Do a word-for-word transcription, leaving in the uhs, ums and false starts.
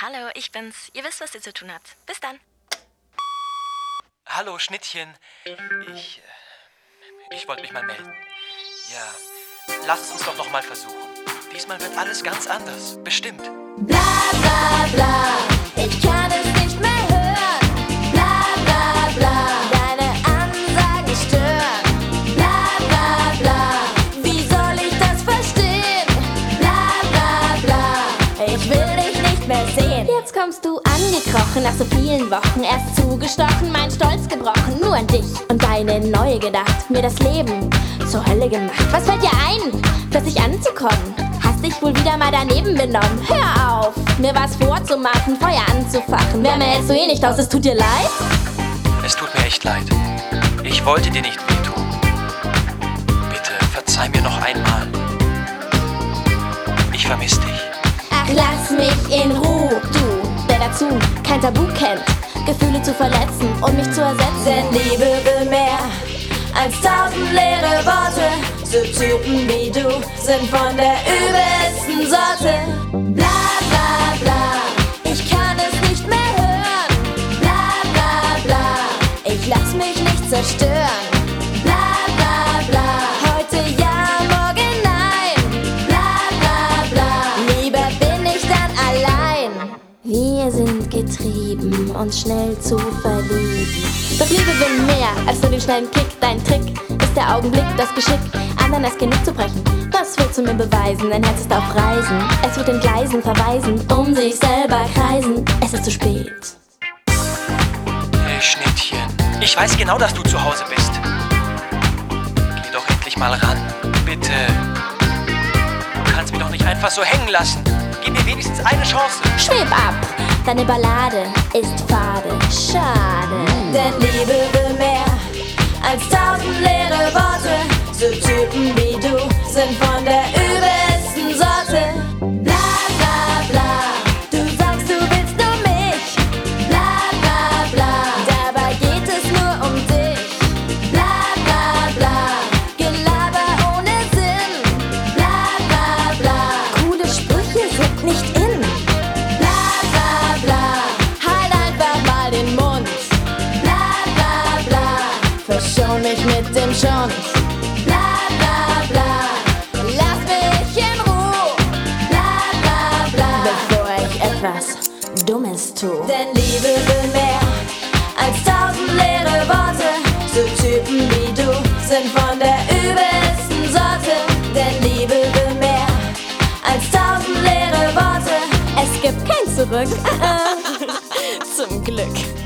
Hallo, ich bin's. Ihr wisst, was ihr zu tun habt. Bis dann. Hallo, Schnittchen. Ich, äh, ich wollte mich mal melden. Ja, lass es uns doch noch mal versuchen. Diesmal wird alles ganz anders. Bestimmt. Bla bla bla, ich kann es nicht mehr hören. Bla bla bla, deine Ansagen stören. Bla bla bla, wie soll ich das verstehen? Bla bla bla, ich will dich nicht mehr sehen. Jetzt kommst du angekrochen, nach so vielen Wochen erst zugestochen, mein Stolz gebrochen, nur an dich und deine Neue gedacht, mir das Leben zur Hölle gemacht. Was fällt dir ein, plötzlich anzukommen? Hast dich wohl wieder mal daneben benommen. Hör auf, mir was vorzumachen, Feuer anzufachen. Wärme hältst du eh nicht aus, es tut dir leid? Es tut mir echt leid. Ich wollte dir nicht wehtun. Bitte verzeih mir noch einmal. Ich vermiss dich. Ach, lass mich in Ruhe, du, der dazu kein Tabu kennt, Gefühle zu verletzen und mich zu ersetzen. Denn Liebe will mehr als tausend leere Worte. So Typen wie du sind von der übelsten Sorte. Bla bla bla, ich kann es nicht mehr hören. Bla bla bla, ich lass mich nicht zerstören. Bla bla bla, heute ja, morgen nein. Bla bla bla, lieber bin ich dann allein. Wir sind getrieben, uns schnell zu verlieben. Doch Liebe will mehr als nur den schnellen Kick. Dein Trick ist der Augenblick, das Geschick, anderen das Genick zu brechen. Was willst du mir beweisen? Dein Herz ist auf Reisen. Es wird in Gleisen verweisen, um sich selber kreisen. Es ist zu spät. Hey Schnittchen, ich weiß genau, dass du zu Hause bist. Geh doch endlich mal ran, bitte. Du kannst mich doch nicht einfach so hängen lassen. Gib mir wenigstens eine Chance. Schweb ab, deine Ballade ist fade, schade. Denn Liebe will mehr als tausend leere Worte. So Typen wie du sind von der übelsten Sorte. Bla bla bla, du sagst, du willst nur mich. Bla bla bla, dabei geht es nur um dich. Bla bla bla, Gelaber ohne Sinn. Bla bla bla, coole Sprüche sind nicht in. Bla bla bla, halt einfach mal den Mund. Bla bla bla, verschon mich mit dem Schund. Bla bla bla, lass mich in Ruhe. Bla bla bla, bevor ich etwas Dummes tu. Denn Liebe will mehr als tausend leere Worte. So Typen wie du sind von der übelsten Sorte. Denn Liebe will mehr als tausend leere Worte. Es gibt kein Zurück, zum Glück.